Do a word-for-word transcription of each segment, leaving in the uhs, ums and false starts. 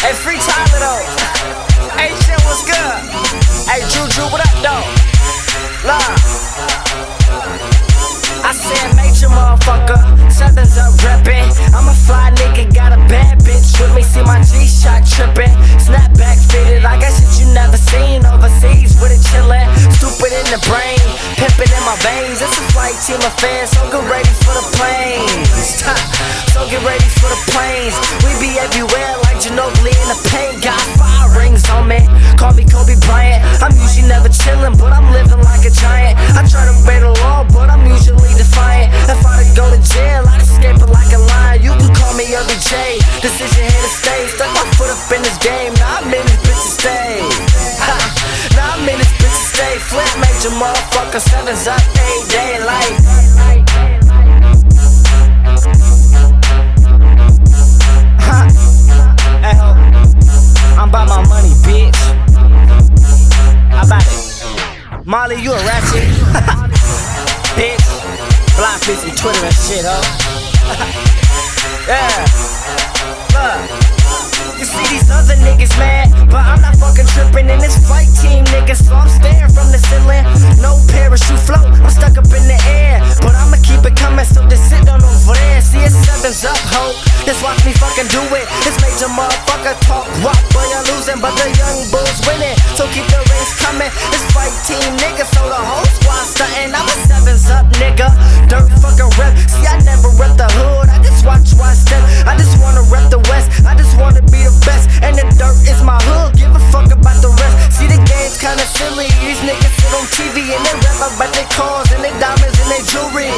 Hey, free Tyler though. Hey, shit, what's good? Hey, Juju, what up though? Nah. I said major motherfucker, Southern's up reppin'. I'm a fly nigga, got a bad bitch with me. See my G-Shock trippin', snapback fitted. I got shit you never seen overseas with it chillin'. Stupid in the brain, pimpin' in my veins. It's a flight team affair, so get ready for the planes. So get ready for the planes. We be everywhere like Ginobili in the paint. Got five rings on me, call me Kobe Bryant. I'm usually never chillin', but I'm living like a giant. I try to obey the law, but I'm usually defiant. If I to go to jail, I'd escape it like a lion. You can call me L B J, decision here to stay. Stuck my foot up in this game, now I'm in this bitch to stay. Now I'm in this bitch to stay. Flip major motherfucker, Sevens up, eight day light. I'm about my money, bitch. How about it? Molly, you a ratchet. Bitch. Block me some Twitter and shit, huh? Yeah. Look. You see these other niggas mad, but I'm not fucking trippin' in this flight team, niggas. So I'm staring from the ceiling. No parachute float, I'm stuck up in the air. But I'ma keep it coming, so just sit down over there. See, it's Sevens up, ho. Just watch me fucking do it. This major motherfucker talk rock, but you're losing, but the young bulls winning. So keep the race coming. This fight team, nigga, so the whole squad stuntin'. I'm a Sevens up, nigga. Dirt fucking rep. See, I never rep the hood. I just watch where I step. I just wanna rep the West. I just wanna be the best. And the dirt is my hood. Give a fuck about the rest. See, the game's kinda silly. These niggas sit on T V and they rap about their cars and their diamonds and their jewelry.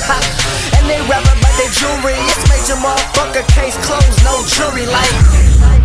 And they rap about their jewelry. It's major motherfucker, case closed, no jury like.